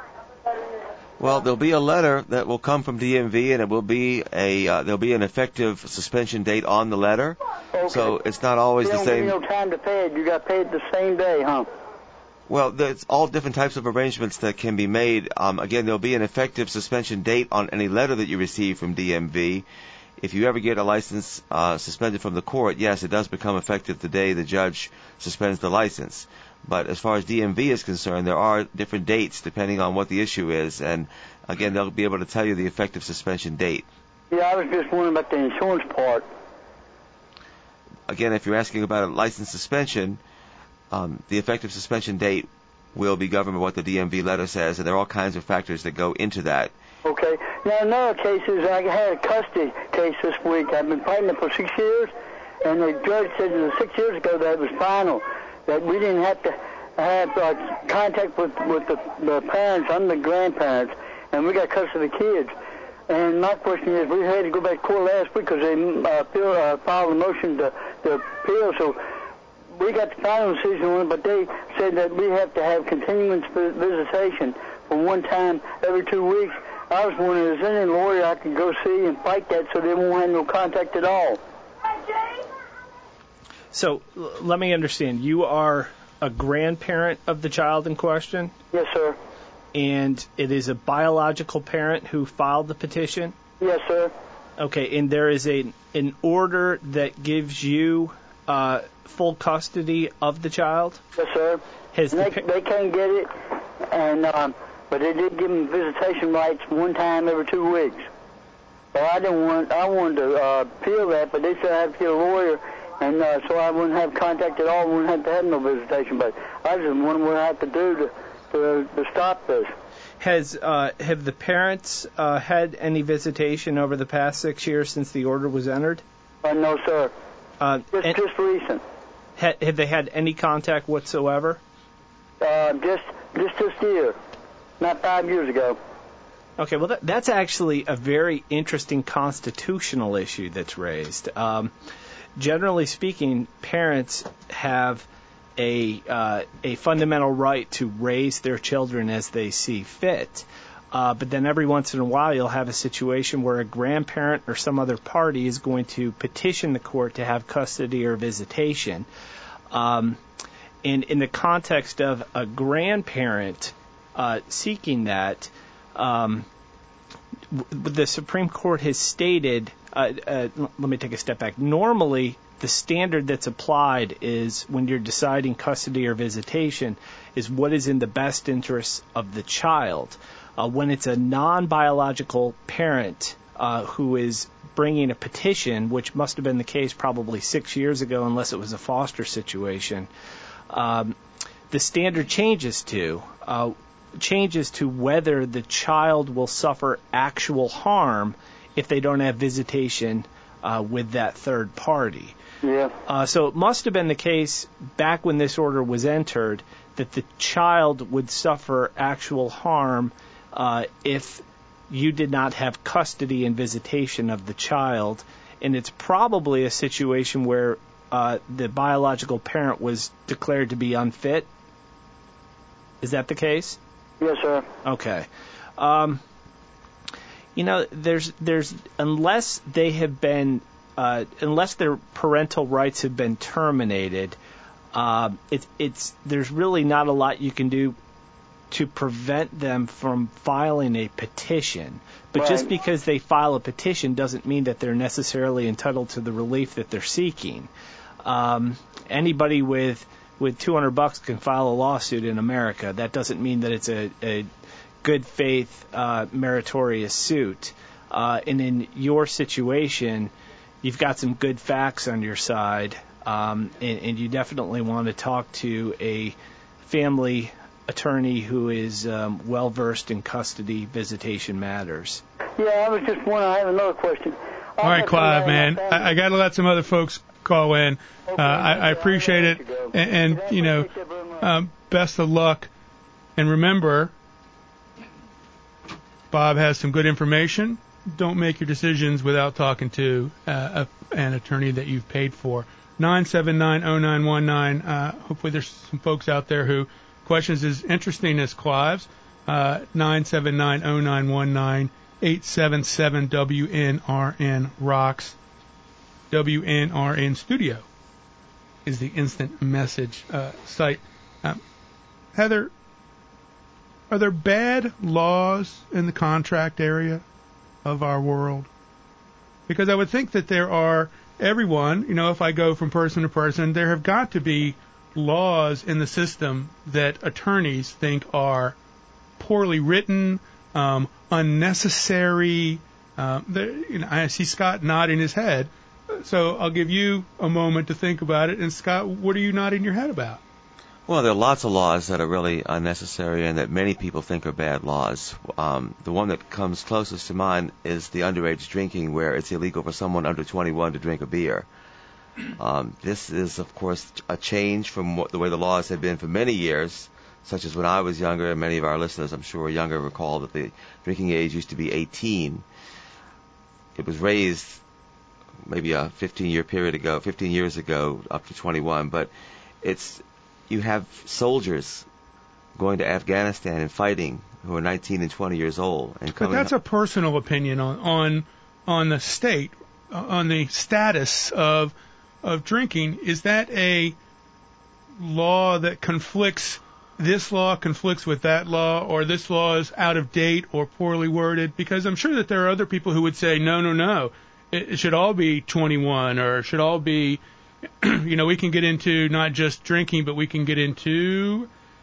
Speaker 4: Well, there'll be a letter that will come from D M V, and it will be a uh, there'll be an effective suspension date on the letter.
Speaker 7: Okay.
Speaker 4: So it's not always
Speaker 7: you
Speaker 4: the
Speaker 7: don't
Speaker 4: same.
Speaker 7: Give you no time to pay it. You got paid the same day, huh?
Speaker 4: Well, there's all different types of arrangements that can be made. Um, again, there'll be an effective suspension date on any letter that you receive from D M V. If you ever get a license uh, suspended from the court, yes, it does become effective the day the judge suspends the license. But as far as D M V is concerned, there are different dates depending on what the issue is. And, again, they'll be able to tell you the effective suspension date.
Speaker 7: Yeah, I was just wondering about the insurance part.
Speaker 4: Again, if you're asking about a license suspension, um, the effective suspension date will be governed by what the D M V letter says, and there are all kinds of factors that go into that.
Speaker 7: Okay. Now, another case is I had a custody case this week. I've been fighting it for six years, and the judge said that six years ago that it was final, that we didn't have to have uh, contact with, with the, the parents. I'm the grandparents, and we got custody of the kids. And my question is, we had to go back to court last week because they uh, feel, uh, filed a motion to, to appeal, so we got the final decision on it, but they said that we have to have continuance visitation for one time every two weeks. I was wondering, is there any lawyer I can go see and fight that so they won't have no contact at all?
Speaker 5: So l- let me understand. You are a grandparent of the child in question?
Speaker 7: Yes, sir.
Speaker 5: And it is a biological parent who filed the petition?
Speaker 7: Yes, sir.
Speaker 5: Okay, and there is a an order that gives you uh, full custody of the child?
Speaker 7: Yes, sir.
Speaker 5: Has
Speaker 7: they,
Speaker 5: the pa-
Speaker 7: they can't get it. and um, but they did give them visitation rights one time every two weeks. Well, I didn't want, I wanted to uh, appeal that, but they said I had to get a lawyer, and uh, so I wouldn't have contact at all, wouldn't have to have no visitation. But I just wondering what I have to do to to, to stop this.
Speaker 5: Has uh, have the parents uh, had any visitation over the past six years since the order was entered?
Speaker 7: Uh, no, sir.
Speaker 5: Uh,
Speaker 7: just, just recent.
Speaker 5: Ha- have they had any contact whatsoever?
Speaker 7: Uh, just just this year, not five years ago.
Speaker 5: Okay, well, that, that's actually a very interesting constitutional issue that's raised. Um, generally speaking, parents have a uh, a fundamental right to raise their children as they see fit. Uh, but then every once in a while, you'll have a situation where a grandparent or some other party is going to petition the court to have custody or visitation. Um, and in the context of a grandparent uh, seeking that, Um, the Supreme Court has stated, uh, uh, let me take a step back. Normally, the standard that's applied is when you're deciding custody or visitation is what is in the best interest of the child. Uh, when it's a non-biological parent uh, who is bringing a petition, which must have been the case probably six years ago unless it was a foster situation, um, the standard changes to uh, changes to whether the child will suffer actual harm if they don't have visitation uh, with that third party.
Speaker 7: Yeah.
Speaker 5: Uh, so it must have been the case back when this order was entered that the child would suffer actual harm uh, if you did not have custody and visitation of the child. And it's probably a situation where uh, the biological parent was declared to be unfit. Is that the case?
Speaker 7: Yes, sir.
Speaker 5: Okay. Um, you know, there's there's unless they have been uh, unless their parental rights have been terminated, uh, it's it's there's really not a lot you can do to prevent them from filing a petition. But
Speaker 7: right.
Speaker 5: Just because they file a petition doesn't mean that they're necessarily entitled to the relief that they're seeking. Um, anybody with with two hundred bucks can file a lawsuit in America. That doesn't mean that it's a, a good faith, uh, meritorious suit. Uh, and in your situation, you've got some good facts on your side, um, and, and you definitely want to talk to a family attorney who is um, well versed in custody visitation matters.
Speaker 7: Yeah, I was just wondering. I have another question.
Speaker 2: All right, Clive, man. I, I got to let some other folks call in. Uh, I, I appreciate it, and, and you know, um, best of luck. And remember, Bob has some good information. Don't make your decisions without talking to uh, a, an attorney that you've paid for. nine seven nine oh nine one nine. Uh, hopefully there's some folks out there who questions as interesting as Clive's. Uh, nine seven nine oh nine one nine, eight seven seven W N R N rocks. W N R N Studio is the instant message uh, site. Um, Heather, are there bad laws in the contract area of our world? Because I would think that there are, everyone, you know, if I go from person to person, there have got to be laws in the system that attorneys think are poorly written, um, unnecessary. Uh, you know, I see Scott nodding his head. So I'll give you a moment to think about it. And Scott, what are you nodding your head about?
Speaker 4: Well, there are lots of laws that are really unnecessary and that many people think are bad laws. Um, the one that comes closest to mind is the underage drinking, where it's illegal for someone under twenty-one to drink a beer. Um, this is, of course, a change from what, the way the laws have been for many years, such as when I was younger, and many of our listeners, I'm sure, are younger, recall that the drinking age used to be eighteen. It was raised maybe a fifteen-year period ago, fifteen years ago, up to twenty-one. But it's you have soldiers going to Afghanistan and fighting who are nineteen and twenty years old. And
Speaker 2: but that's a personal opinion on on on the state, on the status of of drinking. Is that a law that conflicts? This law conflicts with that law, or this law is out of date or poorly worded? Because I'm sure that there are other people who would say, no, no, no. It should all be twenty-one, or it should all be, you know, we can get into not just drinking, but we can get into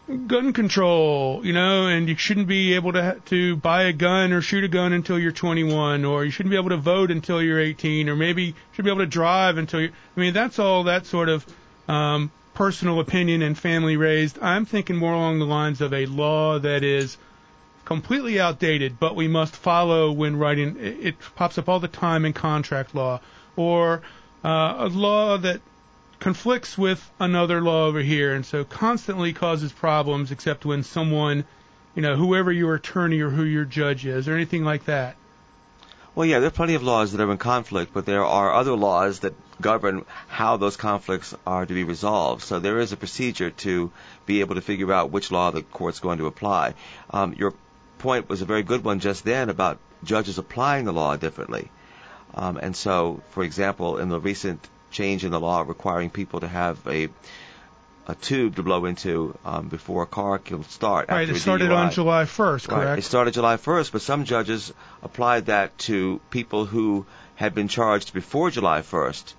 Speaker 2: gun control, you know, and you shouldn't be able to to buy a gun or shoot a gun until you're twenty-one, or you shouldn't be able to vote until you're eighteen, or maybe you should be able to drive until you. I mean, that's all that sort of um, personal opinion and family raised. I'm thinking more along the lines of a law that is completely outdated, but we must follow when writing. It, it pops up all the time in contract law, or uh, a law that conflicts with another law over here, and so constantly causes problems, except when someone, you know, whoever your attorney or who your judge is, or anything like that.
Speaker 4: Well, yeah, there are plenty of laws that are in conflict, but there are other laws that govern how those conflicts are to be resolved. So there is a procedure to be able to figure out which law the court's going to apply. Um, your point was a very good one just then about judges applying the law differently. Um, and so, for example, in the recent change in the law requiring people to have a a tube to blow into um, before a car can start.
Speaker 2: Right,
Speaker 4: after
Speaker 2: it started
Speaker 4: a D U I.
Speaker 2: on July first, correct?
Speaker 4: Right, it started July first, but some judges applied that to people who had been charged before July first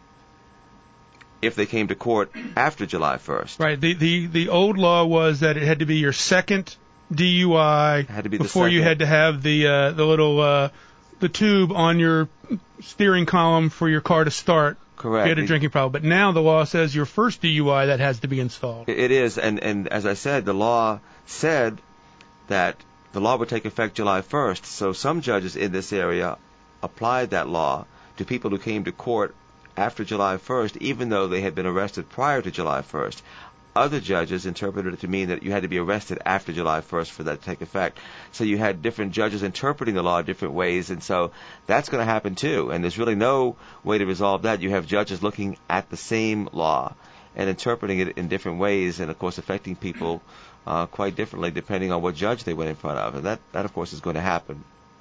Speaker 4: if they came to court after July first.
Speaker 2: Right, the, the, the old law was that it had to be your second D U I
Speaker 4: It had to be
Speaker 2: before
Speaker 4: the
Speaker 2: you had to have the uh, the little uh, the tube on your steering column for your car to start.
Speaker 4: Correct.
Speaker 2: You had a drinking problem. But now the law says your first D U I, that has to be installed.
Speaker 4: It is, and, and as I said, the law said that the law would take effect July first, so some judges in this area applied that law to people who came to court after July first, even though they had been arrested prior to July first. Other judges interpreted it to mean that you had to be arrested after July first for that to take effect. So you had different judges interpreting the law different ways, and so that's going to happen too. And there's really no way to resolve that. You have judges looking at the same law and interpreting it in different ways, and of course affecting people uh, quite differently depending on what judge they went in front of. And that, that of course, is going to happen.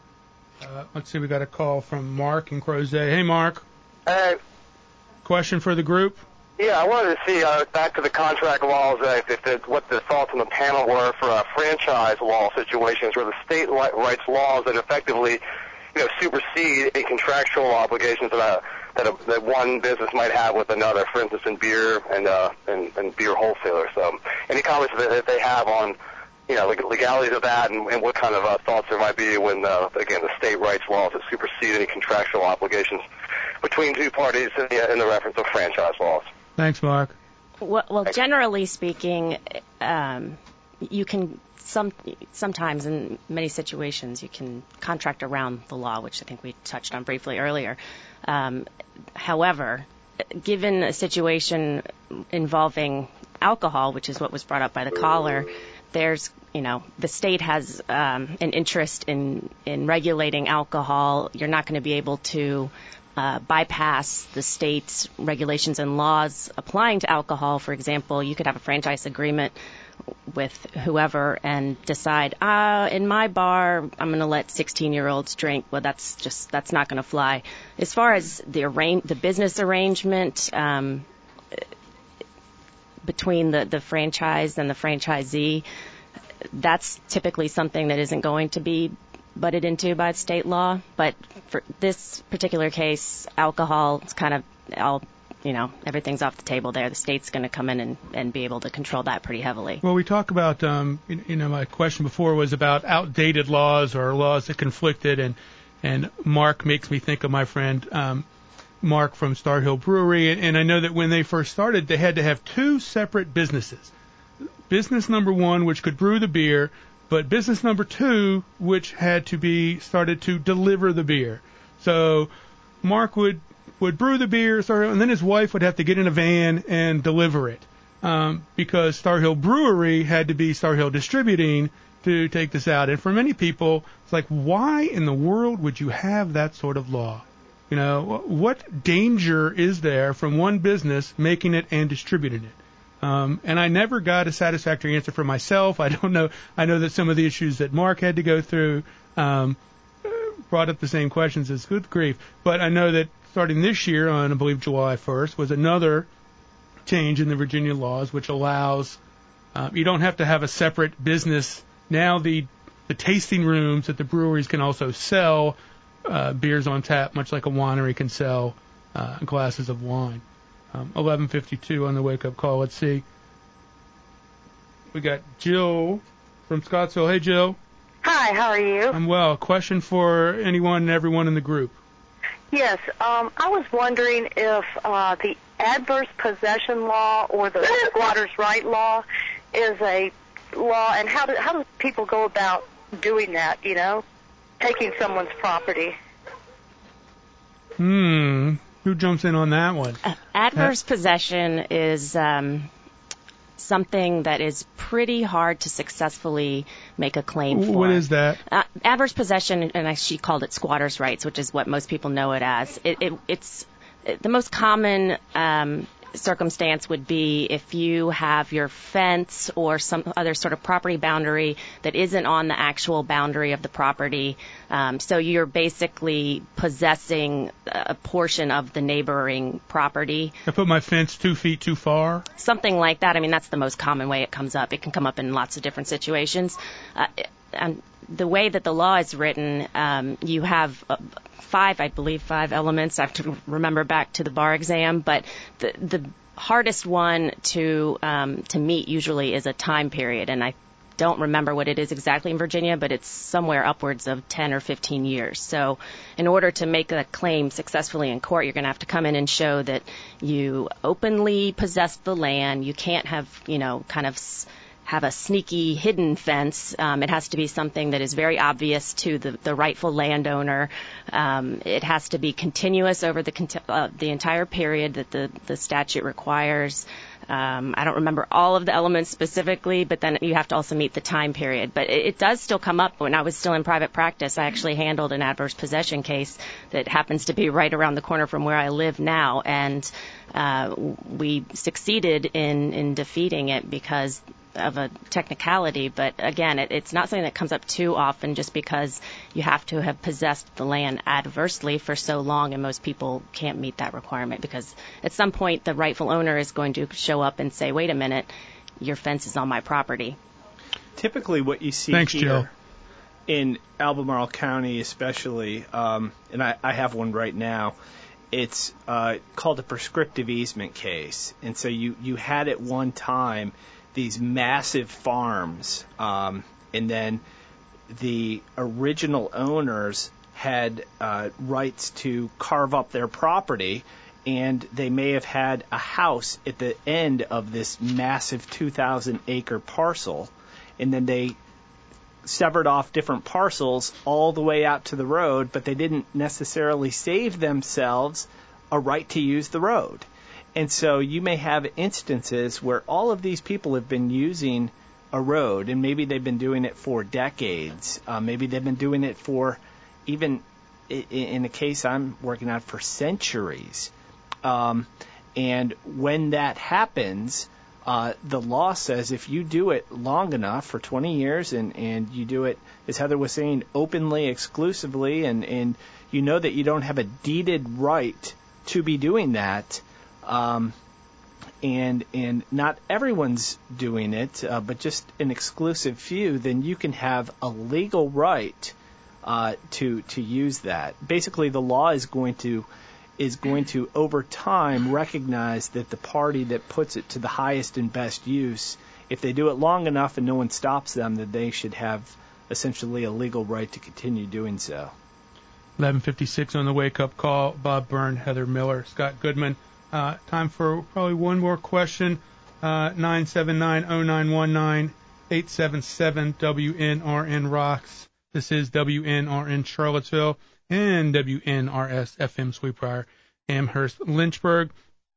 Speaker 2: Uh, let's see, we got a call from Mark in Crozet. Hey, Mark.
Speaker 9: Hey.
Speaker 2: Question for the group?
Speaker 9: Yeah, I wanted to see, uh, back to the contract laws, uh, if, if the, what the thoughts on the panel were for uh, franchise law situations where the state li- writes laws that effectively, you know, supersede any contractual obligations that, uh, that, a, that one business might have with another, for instance, in beer and, uh, and, and beer wholesalers. So any comments that, that they have on, you know, legalities of that and, and what kind of uh, thoughts there might be when, uh, again, the state writes laws that supersede any contractual obligations between two parties in the, in the reference of franchise laws.
Speaker 2: Thanks, Mark.
Speaker 3: Well, well generally speaking, um, you can some sometimes in many situations you can contract around the law, which I think we touched on briefly earlier. Um, however, given a situation involving alcohol, which is what was brought up by the caller, there's you know the state has um, an interest in in regulating alcohol. You're not going to be able to Uh, bypass the state's regulations and laws applying to alcohol. For example, you could have a franchise agreement with whoever and decide, ah, in my bar, I'm going to let sixteen-year-olds drink. Well, that's just that's not going to fly. As far as the arrange, the business arrangement um, between the, the franchise and the franchisee, that's typically something that isn't going to be butted into by state law, but for this particular case, alcohol, it's kind of all, you know, everything's off the table there. The state's going to come in and, and be able to control that pretty heavily.
Speaker 2: Well, we talk about, um, you know, my question before was about outdated laws or laws that conflicted, and and Mark makes me think of my friend um, Mark from Star Hill Brewery, and, and I know that when they first started, they had to have two separate businesses. Business number one, which could brew the beer, but business number two, which had to be started to deliver the beer. So Mark would, would brew the beer, and then his wife would have to get in a van and deliver it, um, because Star Hill Brewery had to be Star Hill Distributing to take this out. And for many people, it's like, why in the world would you have that sort of law? You know, what danger is there from one business making it and distributing it? Um, and I never got a satisfactory answer for myself. I don't know. I know that some of the issues that Mark had to go through um, brought up the same questions as good grief. But I know that starting this year on, I believe, July first, was another change in the Virginia laws, which allows uh, you don't have to have a separate business. Now the the tasting rooms at the breweries can also sell uh, beers on tap, much like a winery can sell uh, glasses of wine. Um, eleven fifty-two on the wake-up call. Let's see. We got Jill from Scottsville. Hey, Jill.
Speaker 10: Hi, how are you?
Speaker 2: I'm well. Question for anyone and everyone in the group.
Speaker 10: Yes, um, I was wondering if uh, the adverse possession law or the squatter's right law is a law, and how do, how do people go about doing that, you know, taking someone's property?
Speaker 2: Hmm. Who jumps in on that one?
Speaker 3: Uh, adverse uh, possession is um, something that is pretty hard to successfully make a claim for.
Speaker 2: What is that?
Speaker 3: Uh, adverse possession, and I, she called it squatter's rights, which is what most people know it as. It, it, it's it, the most common um, circumstance would be if you have your fence or some other sort of property boundary that isn't on the actual boundary of the property. Um, so you're basically possessing a portion of the neighboring property.
Speaker 2: I put my fence two feet too far?
Speaker 3: Something like that. I mean, that's the most common way it comes up. It can come up in lots of different situations. Uh, and the way that the law is written, um, you have uh, five, I believe, five elements. I have to remember back to the bar exam, but the the hardest one to um, to meet usually is a time period, and I don't remember what it is exactly in Virginia, but it's somewhere upwards of ten or fifteen years. So in order to make a claim successfully in court, you're going to have to come in and show that you openly possess the land. You can't have, you know, kind of s- have a sneaky hidden fence. Um, it has to be something that is very obvious to the, the rightful landowner. Um, it has to be continuous over the cont- uh, the entire period that the, the statute requires. Um, I don't remember all of the elements specifically, but then you have to also meet the time period. But it, it does still come up. When I was still in private practice, I actually handled an adverse possession case that happens to be right around the corner from where I live now, and uh, we succeeded in, in defeating it because of a technicality, but again, it, it's not something that comes up too often just because you have to have possessed the land adversely for so long, and most people can't meet that requirement because at some point the rightful owner is going to show up and say, wait a minute, your fence is on my property.
Speaker 5: Typically what you see
Speaker 2: Thanks,
Speaker 5: here
Speaker 2: Jill.
Speaker 5: in Albemarle County especially, um, and I, I have one right now, it's uh, called a prescriptive easement case. And so you, you had at one time these massive farms, um, and then the original owners had uh, rights to carve up their property, and they may have had a house at the end of this massive two thousand acre parcel, and then they severed off different parcels all the way out to the road, but they didn't necessarily save themselves a right to use the road. And so you may have instances where all of these people have been using a road, and maybe they've been doing it for decades. Uh, maybe they've been doing it for even, in a case I'm working on, for centuries. Um, and when that happens, uh, the law says if you do it long enough, for twenty years, and, and you do it, as Heather was saying, openly, exclusively, and, and you know that you don't have a deeded right to be doing that, Um, and and not everyone's doing it, uh, but just an exclusive few, then you can have a legal right uh, to to use that. Basically, the law is going to is going to over time recognize that the party that puts it to the highest and best use, if they do it long enough and no one stops them, that they should have essentially a legal right to continue doing so.
Speaker 2: eleven fifty-six on the wake-up call. Bob Byrne, Heather Miller, Scott Goodman. Uh, time for probably one more question. Uh, nine seven nine, oh nine one nine, eight seven seven, W N R N rocks. This is W N R N Charlottesville and W N R S F M Sweetbriar, Amherst, Lynchburg.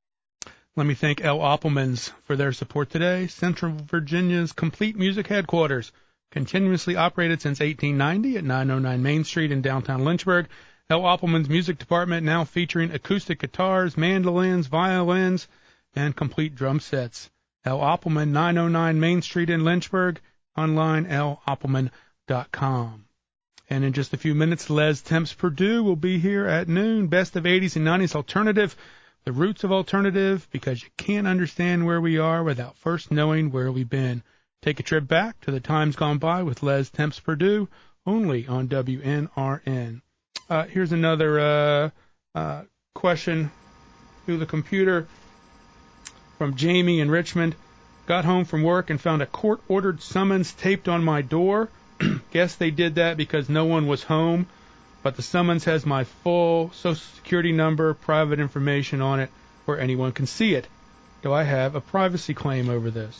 Speaker 2: Let me thank L. Oppelmans for their support today. Central Virginia's complete music headquarters, continuously operated since eighteen ninety at nine oh nine Main Street in downtown Lynchburg. L. Oppelman's music department now featuring acoustic guitars, mandolins, violins, and complete drum sets. L. Oppelman, nine oh nine Main Street in Lynchburg, online, l oppelman dot com. And in just a few minutes, Les Temps Purdue will be here at noon. Best of eighties and nineties alternative, the roots of alternative, because you can't understand where we are without first knowing where we've been. Take a trip back to the times gone by with Les Temps Purdue, only on W N R N. Uh, here's another uh, uh, question through the computer from Jamie in Richmond. Got home from work and found a court-ordered summons taped on my door. Guess they did that because no one was home, but the summons has my full Social Security number, private information on it, where anyone can see it. Do I have a privacy claim over this?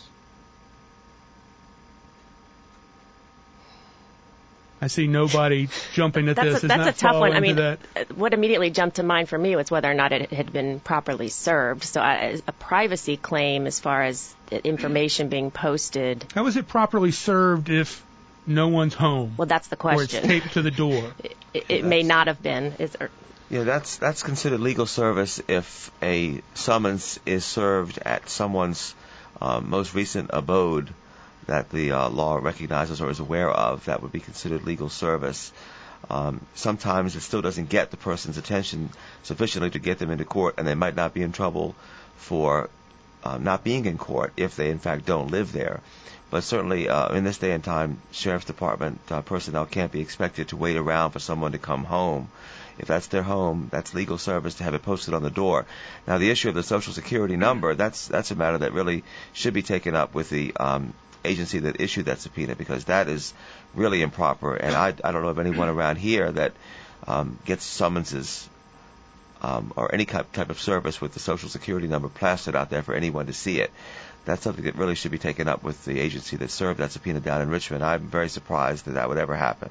Speaker 2: I see nobody jumping at
Speaker 3: that's
Speaker 2: this.
Speaker 3: A, that's
Speaker 2: not
Speaker 3: a tough one. I
Speaker 2: into
Speaker 3: mean,
Speaker 2: that.
Speaker 3: what immediately jumped to mind for me was whether or not it had been properly served. So I, a privacy claim as far as information being posted.
Speaker 2: How is it properly served if no one's home?
Speaker 3: Well, that's the question.
Speaker 2: Or it's taped to the door.
Speaker 3: It, it may not have been. Is there,
Speaker 4: Yeah, that's that's considered legal service if a summons is served at someone's uh, most recent abode that the uh, law recognizes or is aware of. That would be considered legal service. Um, sometimes it still doesn't get the person's attention sufficiently to get them into court, and they might not be in trouble for uh, not being in court if they in fact don't live there. But certainly uh, in this day and time, Sheriff's Department uh, personnel can't be expected to wait around for someone to come home. If that's their home, that's legal service to have it posted on the door. Now, the issue of the Social Security number, that's that's a matter that really should be taken up with the um, agency that issued that subpoena, because that is really improper. And I, I don't know of anyone around here that um, gets summonses um, or any type, type of service with the Social Security number plastered out there for anyone to see it. That's something that really should be taken up with the agency that served that subpoena down in Richmond. I'm very surprised that that would ever happen.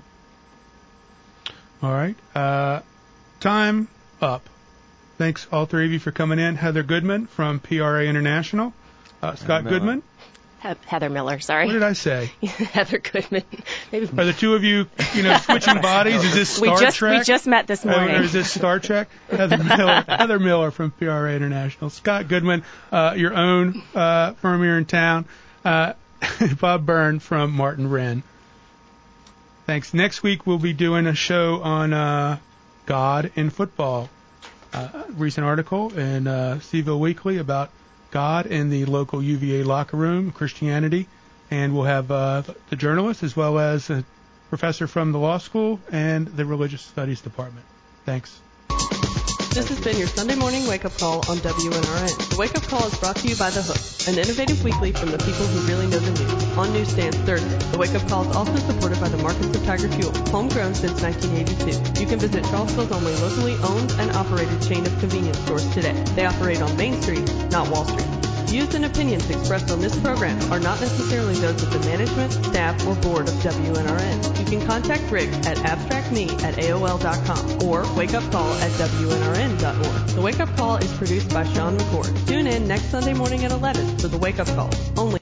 Speaker 2: All right. Uh, time up. Thanks, all three of you, for coming in. Heather Goodman from P R A International. Uh, Scott
Speaker 4: Miller.
Speaker 2: Goodman.
Speaker 3: Heather Miller, sorry.
Speaker 2: What did I say?
Speaker 3: Heather Goodman. Maybe.
Speaker 2: Are the two of you, you know, switching bodies? Is this Star
Speaker 3: we just,
Speaker 2: Trek?
Speaker 3: We just met this morning.
Speaker 2: Or is this Star Trek? Heather Miller, Heather Miller from P R A International. Scott Goodman, uh, your own uh, firm here in town. Uh, Bob Byrne from Martin Wren. Thanks. Next week we'll be doing a show on uh, God in football. Uh, recent article in uh, Seville Weekly about God in the local U V A locker room, Christianity, and we'll have uh, the journalist as well as a professor from the law school and the religious studies department. Thanks.
Speaker 1: This has been your Sunday morning wake-up call on W N R N. The wake-up call is brought to you by The Hook, an innovative weekly from the people who really know the news. On newsstands Thursday. The wake-up call is also supported by the markets of Tiger Fuel, homegrown since nineteen eighty-two. You can visit Charlottesville's only locally owned and operated chain of convenience stores today. They operate on Main Street, not Wall Street. Views and opinions expressed on this program are not necessarily those of the management, staff, or board of W N R N. You can contact Rick at abstractme at A O L dot com or wakeupcall at W N R N dot org. The Wake Up Call is produced by Sean McCord. Tune in next Sunday morning at eleven for the Wake Up Call, only